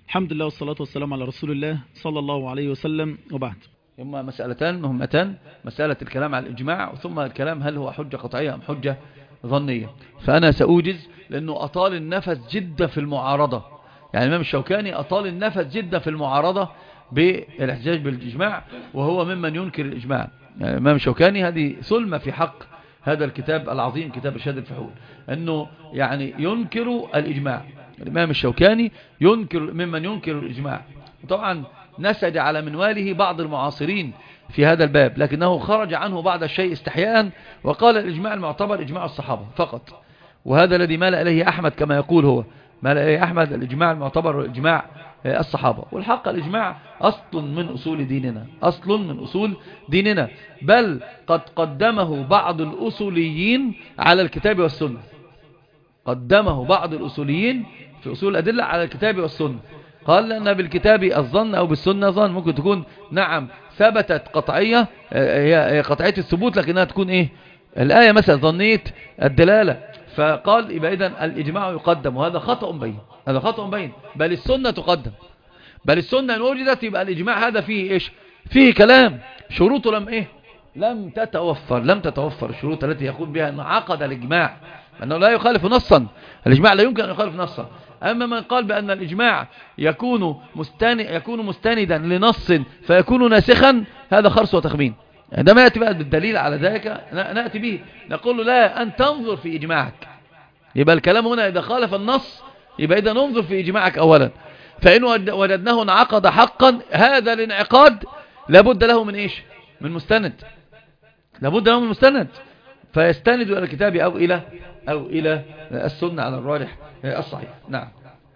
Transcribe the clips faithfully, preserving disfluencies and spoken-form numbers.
الحمد لله والصلاة والسلام على رسول الله صلى الله عليه وسلم، وبعد. هما مسألتان مهمتان، مسألة الكلام على الإجماع، ثم الكلام هل هو حجة قطعية أم حجة ظنية. فأنا سأوجز لأنه أطال النفس جدا في المعارضة، يعني الإمام الشوكاني أطال النفس جدا في المعارضة بالاحتجاج بالإجماع، وهو ممن ينكر الإجماع. يعني الإمام الشوكاني هذه ثلمة في حق هذا الكتاب العظيم، كتاب إرشاد الفحول، أنه يعني ينكر الإجماع. الإمام الشوكاني ينكر ممن ينكر الإجماع. طبعا نسج على منواله بعض المعاصرين في هذا الباب، لكنه خرج عنه بعض الشيء استحياء، وقال الإجماع المعتبر إجماع الصحابة فقط، وهذا الذي مال إليه أحمد كما يقول هو، مال إليه أحمد الإجماع المعتبر إجماع الصحابة. والحق الإجماع أصل من أصول ديننا، أصل من أصول ديننا، بل قد قدمه بعض الأصوليين على الكتاب والسنة، قدمه بعض الأصوليين في أصول الأدلة على الكتاب والسنة. قال لأن بالكتاب الظن أو بالسنة ظن، ممكن تكون نعم ثبتت قطعية، هي قطعية الثبوت، لكنها تكون إيه الآية مثلا ظنية الدلالة. فقال يبقى إذن الإجماع يقدم، وهذا خطأ بين، هذا خطأ بين، بل السنة تقدم، بل السنة إن وجدت يبقى الإجماع هذا فيه إيش، فيه كلام، شروطه لم إيه لم تتوفر، لم تتوفر الشروط التي يقول بها أن عقد الإجماع، أنه لا يخالف نصا، الإجماع لا يمكن أن يخالف نصا. أما من قال بأن الإجماع يكون مستند يكون مستندا لنص فيكون ناسخا، هذا خرص وتخمين. عندما يأتي بقى بالدليل على ذلك نأتي به، نقول له لا، أن تنظر في إجماعك. يبقى الكلام هنا إذا خالف النص يبقى إذا ننظر في إجماعك أولا، فإن وجدناه انعقد حقا، هذا الانعقاد لابد له من إيش، من مستند، لابد له من مستند، فيستند إلى الكتاب أو إلى أو إلى السنة على الراجح الصحيح. نعم.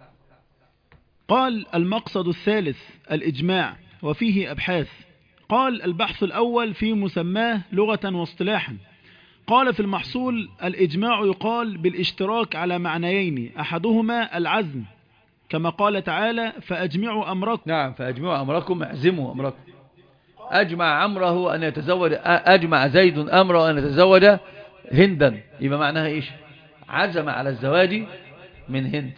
قال المقصد الثالث الإجماع، وفيه أبحاث. قال البحث الأول في مسماه لغة واصطلاحا. قال في المحصول الإجماع يقال بالاشتراك على معنيين، أحدهما العزم كما قال تعالى فأجمعوا أمركم. نعم، فأجمعوا أمركم، اعزموا أمركم. أجمع أمره أن يتزوج، أجمع زيد أمره أن يتزوج هندا، يبقى معناها إيش، عزم على الزواج من هند.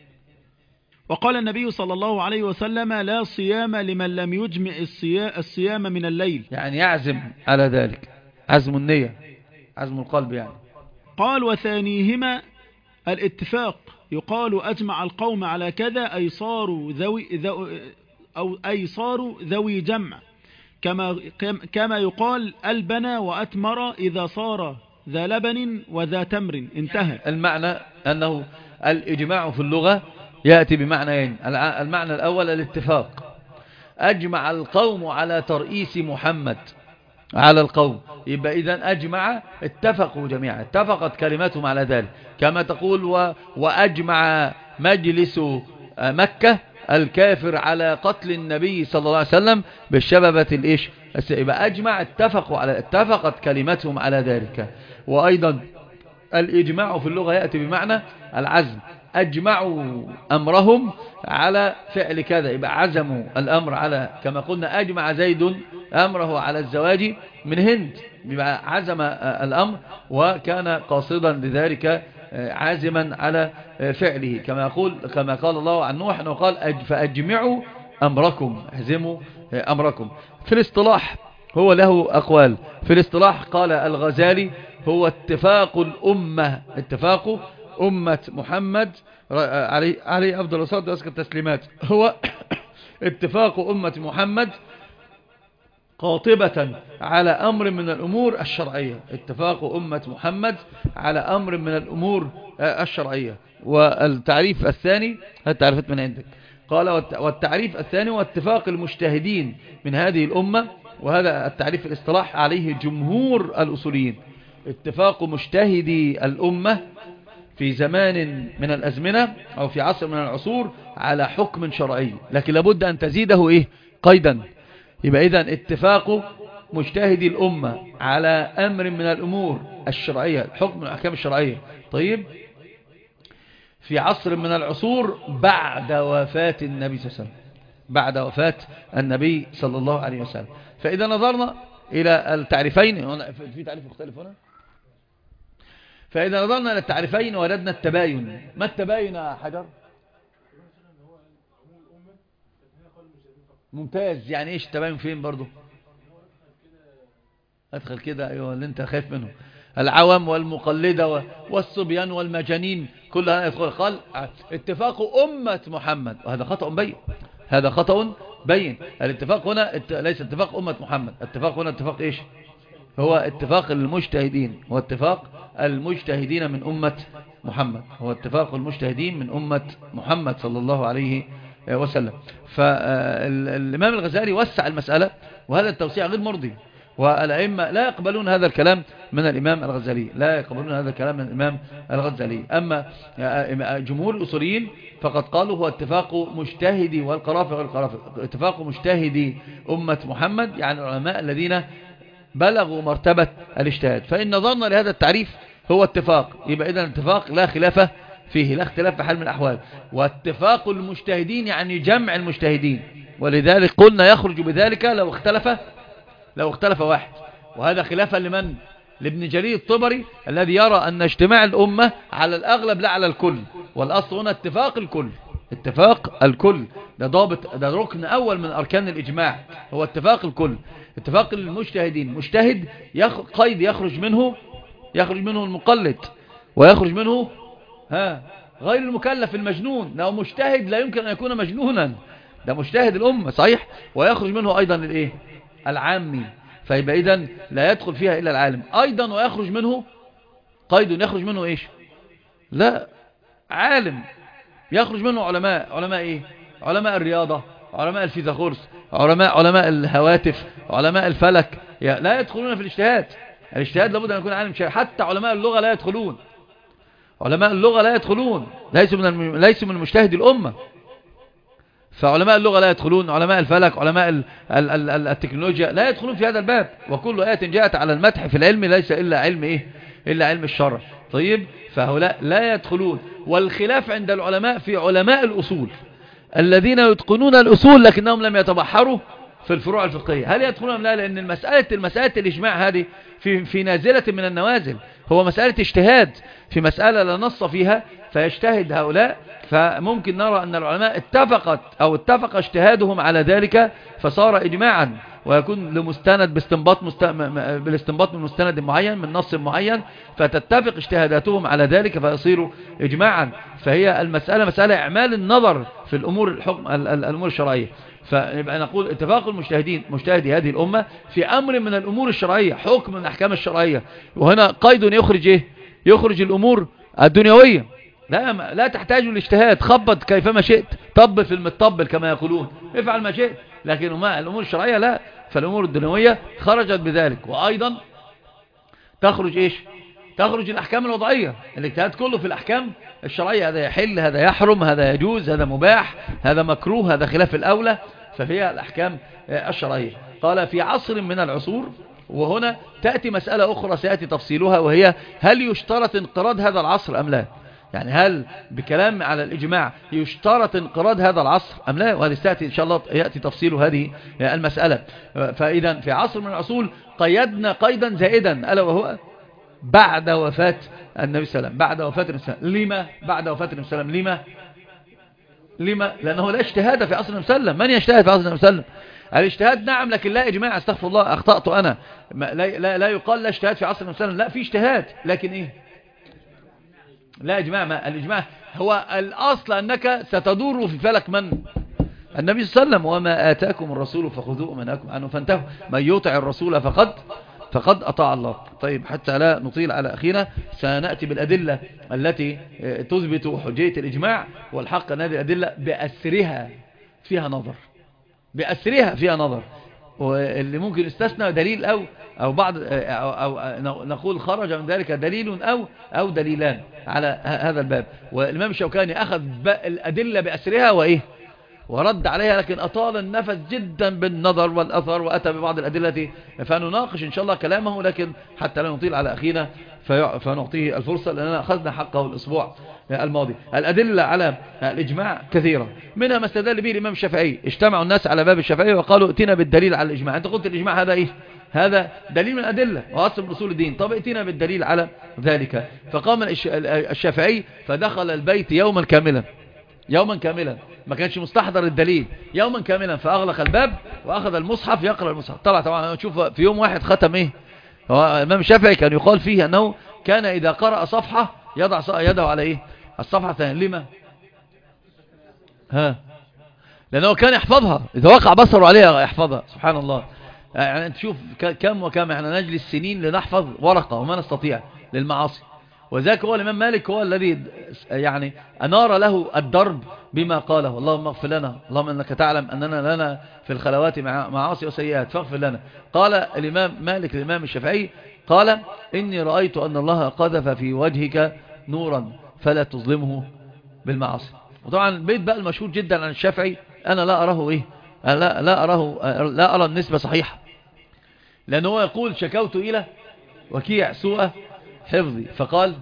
وقال النبي صلى الله عليه وسلم لا صيام لمن لم يجمع الصيام من الليل، يعني يعزم على ذلك، عزم النية، عزم القلب يعني. قال وثانيهما الاتفاق، يقال أجمع القوم على كذا أي صاروا ذوي ذو أو أي صاروا ذوي جمع، كما كما يقال البنى وأتمر إذا صار ذا لبن وذا تمر، انتهى. المعنى أنه الإجماع في اللغة يأتي بمعنيين، المعنى الأول الاتفاق، أجمع القوم على ترئيس محمد على القوم، يبقى إذن أجمع اتفقوا جميعا، اتفقت كلماتهم على ذلك، كما تقول و... وأجمع مجلس مكة الكافر على قتل النبي صلى الله عليه وسلم بالشببة الإيش، يبقى أجمع اتفقوا على اتفقت كلماتهم على ذلك. وأيضا الإجماع في اللغة يأتي بمعنى العزم، أجمعوا أمرهم على فعل كذا، يبقى عزموا الأمر على، كما قلنا أجمع زيد أمره على الزواج من هند، يبقى عزم الأمر وكان قاصدا لذلك عازما على فعله، كما يقول كما قال الله عن نوح أنه قال فأجمعوا أمركم، اهزموا أمركم. في الاصطلاح هو له أقوال، في الاصطلاح قال الغزالي هو اتفاق الأمة، اتفاق أمة محمد عليه عليه أفضل الصلاة وأزكى التسليمات، هو اتفاق أمة محمد قاطبة على أمر من الأمور الشرعية، اتفاق أمة محمد على أمر من الأمور الشرعية. والتعريف الثاني، التعريفات من عندك، قال والتعريف الثاني هو اتفاق المجتهدين من هذه الأمة، وهذا التعريف الاصطلاح عليه جمهور الأصوليين، اتفاق مجتهدي الأمة في زمان من الأزمنة أو في عصر من العصور على حكم شرعي، لكن لابد أن تزيده إيه قيدا، يبقى إذن اتفاق مجتهدي الأمة على أمر من الأمور الشرعية، الحكم من الأحكام الشرعية، طيب في عصر من العصور بعد وفاة النبي صلى الله عليه وسلم، بعد وفاة النبي صلى الله عليه وسلم. فإذا نظرنا إلى التعريفين، في تعريف مختلف هنا، فإذا نظرنا إلى التعريفين وردنا التباين. ما التباين يا حجر؟ ممتاز. يعني ايش التباين فين برضو؟ ادخل كده. ايوه اللي انت خايف منه، العوام والمقلدة والصبيان والمجانين كلها يدخل. قال اتفاق أمة محمد، وهذا خطأ بين، هذا خطأ بين. الاتفاق هنا ليس اتفاق أمة محمد، اتفاق هنا اتفاق ايش؟ هو اتفاق المجتهدين، هو اتفاق المجتهدين من أمة محمد، هو اتفاق المجتهدين من أمة محمد صلى الله عليه وسلم. فالإمام الغزالي وسع المسألة، وهذا التوسيع غير مرضي، والأئمة لا يقبلون هذا الكلام من الإمام الغزالي، لا يقبلون هذا الكلام من الإمام الغزالي. أما جمهور الأصوليين فقد قالوا هو اتفاق مجتهدي والقرافة والقرافة، اتفاق مجتهدي أمة محمد، يعني العلماء الذين بلغوا مرتبة الاجتهاد. فإن نظرنا لهذا التعريف هو اتفاق، يبقى إذن اتفاق لا خلاف فيه، لا اختلاف في حال من الأحوال. واتفاق المجتهدين يعني جمع المجتهدين، ولذلك قلنا يخرج بذلك لو اختلف لو اختلف واحد، وهذا خلافا لمن؟ لابن جرير الطبري الذي يرى أن اجتماع الأمة على الأغلب لا على الكل، والأصل هنا اتفاق الكل، اتفاق الكل ده ضابط، ده ركن أول من أركان الإجماع، هو اتفاق الكل. اتفاق المجتهدين، مجتهد يخ... قيد يخرج منه يخرج منه المقلد، ويخرج منه ها غير المكلف المجنون. لو مجتهد لا يمكن أن يكون مجنونا، ده مجتهد الأمة صحيح، ويخرج منه أيضا الإيه؟ العامي، فيبقى إذن لا يدخل فيها إلا العالم أيضا. ويخرج منه قيد يخرج منه إيش؟ لا عالم، يخرج منه علماء. علماء إيه؟ علماء الرياضة، علماء الفيثاغورس، علماء علماء الهواتف، علماء الفلك، لا يدخلون في الاجتهاد. الاجتهاد لابد أن يكون عالم شيء. حتى علماء اللغة لا يدخلون، علماء اللغة لا يدخلون، ليسوا من الم... ليسوا من مجتهد الأمة. فعلماء اللغة لا يدخلون، علماء الفلك، علماء ال ال ال ال التكنولوجيا لا يدخلون في هذا الباب. وكل آية جاءت على المدح في العلم ليس إلا علم إيه؟ إلا علم الشرع. طيب، فهؤلاء لا يدخلون. والخلاف عند العلماء في علماء الأصول الذين يتقنون الأصول لكنهم لم يتبحروا في الفروع الفقهية، هل يدخلون لا؟ لأن المسألة المسألة الإجماع هذه في في نازلة من النوازل، هو مسألة اجتهاد في مسألة لا نص فيها، فيجتهد هؤلاء. فممكن نرى أن العلماء اتفقت أو اتفق اجتهادهم على ذلك فصار إجماعا، ويكون لمستند باستنباط مست... بالاستنباط من مستند معين من نص معين، فتتفق اجتهاداتهم على ذلك فيصير إجماعا. فهي المسألة مسألة إعمال النظر في الأمور الحكم الأمور الشرعية. فنبقى نقول اتفاق المجتهدين مجتهدي هذه الأمة في أمر من الأمور الشرعية، حكم من الأحكام الشرعية. وهنا قيد يخرج إيه؟ يخرج الأمور الدنيوية، لا لا تحتاج الاجتهاد، خبط كيفما شئت، طبل في المتطبل كما يقولون، افعل ما شئت. لكن ما الأمور الشرعية لا، فالأمور الدنيوية خرجت بذلك. وأيضا تخرج إيش؟ تخرج الأحكام الوضعية، الاجتهاد كله في الأحكام الشرعية، هذا يحل، هذا يحرم، هذا يجوز، هذا مباح، هذا مكروه، هذا خلاف الأولى، فهي الأحكام الشرعية. قال في عصر من العصور، وهنا تأتي مسألة أخرى سيأتي تفصيلها، وهي هل يشترط انقراض هذا العصر أم لا؟ يعني هل بكلام على الإجماع يشترط انقراض هذا العصر أم لا؟ وهذه سيأتي إن شاء الله يأتي تفصيل هذه المسألة. فإذا في عصر من العصور قيدنا قيدا زائدا، ألا وهو بعد وفاة النبي صلى الله عليه وسلم، بعد وفاة النبي صلى الله عليه وسلم. لما بعد وفاة النبي صلى الله عليه وسلم؟ لما لما لأنه لا اجتهاد في عصر النبي صلى الله عليه وسلم. من يجتهد في عصر النبي صلى الله عليه وسلم؟ الاجتهاد نعم، لكن لا إجماع. استغفر الله، أخطأت أنا. لا, لا, لا يقال لا اجتهاد في عصر النبي صلى الله عليه وسلم، لا، في اجتهاد لكن إيه؟ لا إجماع. ما الإجماع هو الأصل أنك ستدور في فلك من؟ النبي صلى الله عليه وسلم. وما آتاكم الرسول فخذوه ومنهاكم عنه فانتهوا، من يطع الرسول فقد فقد أطاع الله. طيب، حتى لا نطيل على أخينا، سنأتي بالأدلة التي تثبت حجية الإجماع. والحق أن هذه الأدلة بأسرها فيها نظر، بأسرها فيها نظر، واللي ممكن استثنى دليل أو أو بعض أو, أو نقول خرج من ذلك دليل أو أو دليلان على هذا الباب. والإمام الشوكاني أخذ الأدلة بأسرها وإيه ورد عليها، لكن أطال النفس جدا بالنظر والأثر، وأتى ببعض الأدلة. فنناقش إن شاء الله كلامه، لكن حتى لا نطيل على أخينا فنعطيه الفرصة، لأننا أخذنا حقه الأسبوع الماضي. الأدلة على الإجماع كثيرة، منها ما استدل به الإمام الشافعي. اجتمعوا الناس على باب الشافعي وقالوا ائتنا بالدليل على الإجماع. أنت قلت الإجماع هذا إيه؟ هذا دليل من الأدلة وأصل من أصول الدين، طب ائتنا بالدليل على ذلك. فقام الشافعي فدخل البيت يوما كاملا يوما كاملا، ما كانش مستحضر الدليل، يوما كاملا، فأغلق الباب وأخذ المصحف يقرأ المصحف. طلع طبعا نشوف في يوم واحد ختم ايه. هو الإمام الشافعي كان يقال فيه أنه كان إذا قرأ صفحة يضع يده على ايه، الصفحة الثانية. لما؟ ها، لأنه كان يحفظها، إذا وقع بصره عليها يحفظها. سبحان الله. يعني أنت شوف كم وكم احنا نجلس سنين لنحفظ ورقة وما نستطيع للمعاصي. وذاك هو الإمام مالك هو الذي يعني أنار له الدرب بما قاله: اللهم اغفر لنا، اللهم أنك تعلم أننا لنا في الخلوات معاصي وسيئات فاغفر لنا. قال الإمام مالك الإمام الشافعي قال: إني رأيت أن الله قذف في وجهك نورا فلا تظلمه بالمعاصي. وطبعا البيت بقى المشهور جدا عن الشافعي أنا لا أراه إيه، أنا لا, لا أراه لا أرى النسبة صحيحة، لأنه هو يقول: شكوت إلى وكيع سوء حفظي فقال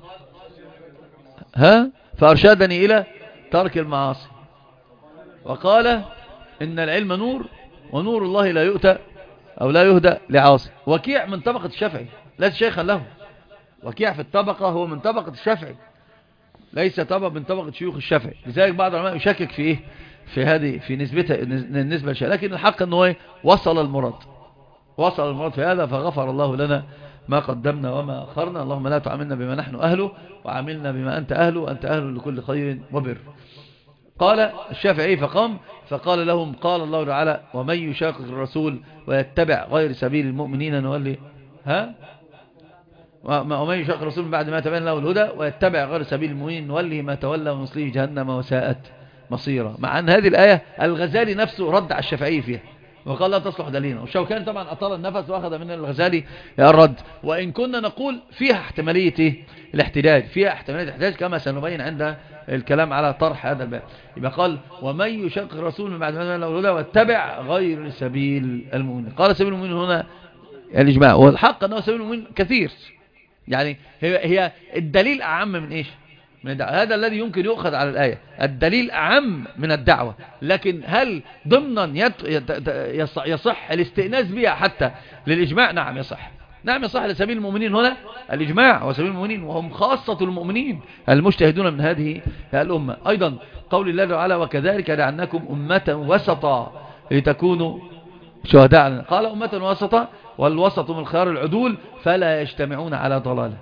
ها فأرشدني إلى ترك المعاصي، وقال: إن العلم نور ونور الله لا يؤتى أو لا يهدى لعاصي. وكيع من طبقة الشافعي ليس شيخا له، وكيع في الطبقة هو من طبقة الشافعي ليس طبقة من طبقة شيوخ الشافعي. لذلك بعض العلماء يشكك في إيه، في هذه في نسبتها النسبة للشيء، لكن الحق أنه وصل المراد وصل المراد في هذا، فغفر الله لنا ما قدمنا وما أخرنا. اللهم لا تعاملنا بما نحن أهله وعاملنا بما أنت أهله، أنت أهل لكل خير وبر. قال الشافعي فقام فقال لهم: قال الله تعالى: ومن يشاقق الرسول ويتبع غير سبيل المؤمنين نولي ها ومن يشاقق الرسول بعد ما تبين له الهدى ويتبع غير سبيل المؤمنين نولي ما تولى ونصليه جهنم وساءت مصيرا. مع أن هذه الآية الغزالي نفسه رد على الشافعي فيها وقال لا تصلح دليلا، والشوكاني طبعا أطال النفس وأخذ من الغزالي الرد. وإن كنا نقول فيها احتمالية إيه؟ الاحتجاج، فيها احتمالية الاحتجاج كما سنبين عند الكلام على طرح هذا الباب. يبقى قال: ومن يشاقق الرسول من بعد ما تبين له الهدى واتبع غير سبيل المؤمنين. قال سبيل المؤمنين هنا الإجماع، والحق أنه سبيل المؤمنين كثير، يعني هي هي الدليل أعم من إيش؟ من الدعوة. هذا الذي يمكن يؤخذ على الآية، الدليل أعم من الدعوة. لكن هل ضمنا يصح الاستئناس بها حتى للإجماع؟ نعم يصح، نعم يصح لسبيل المؤمنين هنا الإجماع، وسبيل المؤمنين وهم خاصة المؤمنين المجتهدون من هذه الأمة. أيضا قول الله تعالى: وكذلك جعلناكم أمة وسطا لتكونوا شهداء. قال أمة وسطا، والوسط من خيار العدول فلا يجتمعون على ضلاله.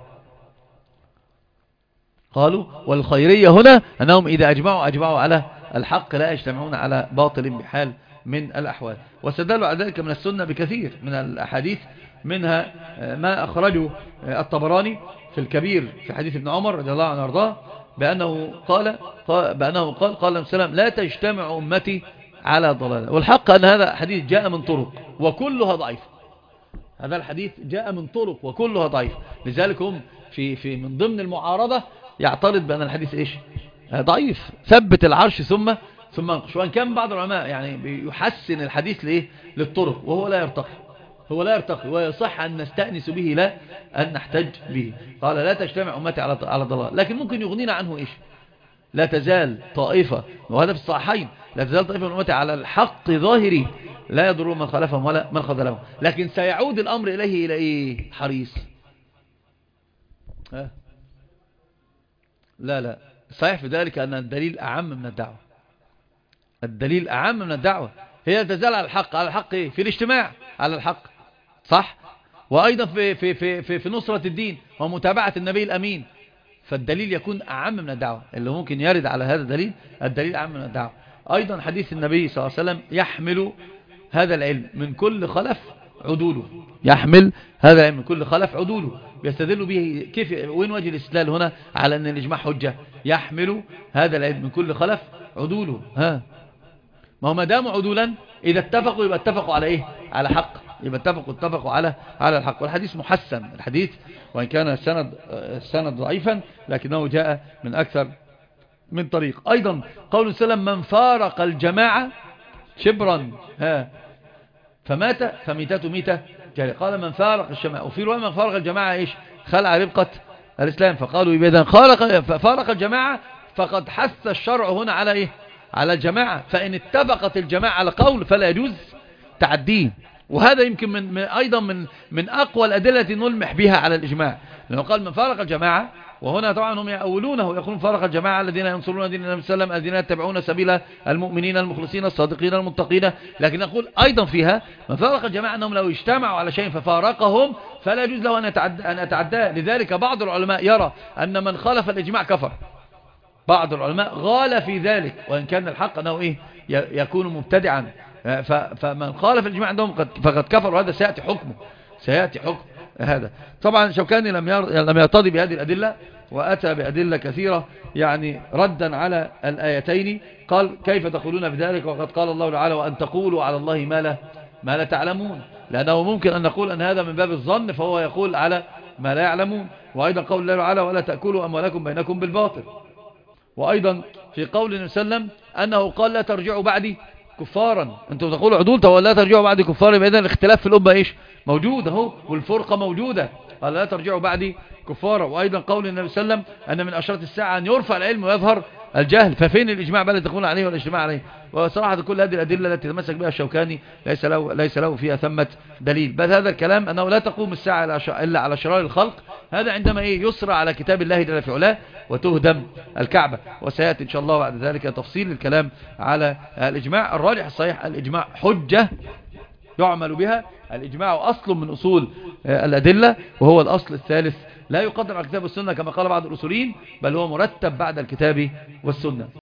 قالوا والخيرية هنا أنهم إذا أجمعوا أجمعوا على الحق لا يجتمعون على باطل بحال من الأحوال. واستدلوا على ذلك من السنة بكثير من الأحاديث، منها ما أخرجه الطبراني في الكبير في حديث ابن عمر رضي الله عنه وارضاه بأنه قال بأنه قال قال عليه السلام: لا تجتمع أمتي على ضلالة. والحق أن هذا حديث جاء من طرق وكلها ضعيف، هذا الحديث جاء من طرق وكلها ضعيف. لذلك هم في في من ضمن المعارضة يعترض بأن الحديث إيش؟ ضعيف. ثبت العرش ثم ثم انقش. وان كان بعض العلماء يعني بيحسن الحديث لإيه؟ للطرق، وهو لا يرتقي هو لا يرتقي ويصح أن نستأنس به لا أن نحتج به. قال: لا تجتمع أمتي على على ضلال. لكن ممكن يغنينا عنه إيش؟ لا تزال طائفة، وهذا في الصحيحين: لا تزال طائفة من أمتي على الحق ظاهري لا يضر من خالفهم ولا من خذلهم. لكن سيعود الأمر إليه إلى إيه؟ حريص. ها؟ لا لا صحيح في ذلك أن الدليل أعم من الدعوة، الدليل أعم من الدعوة. هي تزال على الحق، على الحق إيه؟ في الاجتماع على الحق، صح؟ وأيضا في, في, في, في, في نصرة الدين ومتابعة النبي الأمين. فالدليل يكون أعم من الدعوة، اللي ممكن يرد على هذا الدليل الدليل أعم من الدعوة. أيضا حديث النبي صلى الله عليه وسلم: يحمل هذا العلم من كل خلف عدوله، يحمل هذا العلم من كل خلف عدوله. بيستدل به كيف؟ وين وجه الاستدلال هنا على أن الإجماع حجة؟ يحمل هذا العلم من كل خلف عدوله. ها، ما هو ما داموا عدولا إذا اتفقوا يبقى اتفقوا على إيه؟ على حق، يبقى اتفقوا اتفقوا على على الحق. والحديث محسن، الحديث وإن كان السند السند ضعيفا لكنه جاء من أكثر من طريق. أيضا قول سلم: من فارق الجماعة شبرا ها فمات فميتته ميتة جارية. قال: من فارق الجماعة، وفي رواية: من فارق الجماعة إيش؟ خلع ربقة الإسلام. فقالوا إذا فارق الجماعة فقد حث الشرع هنا على إيه؟ على الجماعة. فإن اتفقت الجماعة على قول فلا يجوز تعديه، وهذا يمكن من, من أيضا من, من أقوى الأدلة التي نلمح بها على الإجماع، لأنه قال من فارق الجماعة، وهنا طبعا هم يأولونه ويقولون فارق الجماعة الذين ينصرون دين النبي صلى الله عليه وسلم الذين يتبعون سبيل المؤمنين المخلصين الصادقين المتقين. لكن نقول أيضا فيها من فارق الجماعة أنهم لو اجتمعوا على شيء ففارقهم فلا يجوز له أن يتعدى أن يتعداه. لذلك بعض العلماء يرى أن من خالف الإجماع كفر، بعض العلماء غال في ذلك، وإن كان الحق أنه إيه يكون مبتدعا، فمن خالف الإجماع عندهم فقد كفر، وهذا سيأتي حكمه سيأتي حكم هذا. طبعا شوكاني لم لم يرتضي بهذه الأدلة، وأتى بأدلة كثيرة يعني ردا على الآيتين. قال كيف تقولون بذلك وقد قال الله تعالى وأن تقولوا على الله ما لا ما لا تعلمون، لأنه ممكن أن نقول أن هذا من باب الظن، فهو يقول على ما لا يعلمون. وأيضا قول الله تعالى ولا تأكلوا أموالكم بينكم بالباطل. وأيضا في قول النبي صلى الله عليه وسلم أنه قال لا ترجعوا بعدي كفارا، أنتم تقولوا عدول تو لا ترجعوا بعدي كفارا، بإذن الاختلاف في الأمة إيش موجود اهو، والفرقة موجودة، قال لا ترجعوا بعدي كفارا. وأيضا قول النبي صلى الله عليه وسلم أن من أشراط الساعة أن يرفع العلم ويظهر الجهل، ففين الإجماع بل تقول عليه والاجتماع عليه؟ وصراحة كل هذه الأدلة التي تمسك بها الشوكاني ليس له, ليس له فيها ثمة دليل، بل هذا الكلام أنه لا تقوم الساعة إلا على شرار الخلق، هذا عندما إيه يسرى على كتاب الله جل في علاه وتهدم الكعبة. وسيأتي إن شاء الله بعد ذلك تفصيل الكلام على الإجماع. الراجح الصحيح الإجماع حجة يعمل بها، الإجماع أصل من أصول الأدلة، وهو الأصل الثالث لا يقدم على الكتاب والسنة كما قال بعض الأصوليين، بل هو مرتب بعد الكتاب والسنة.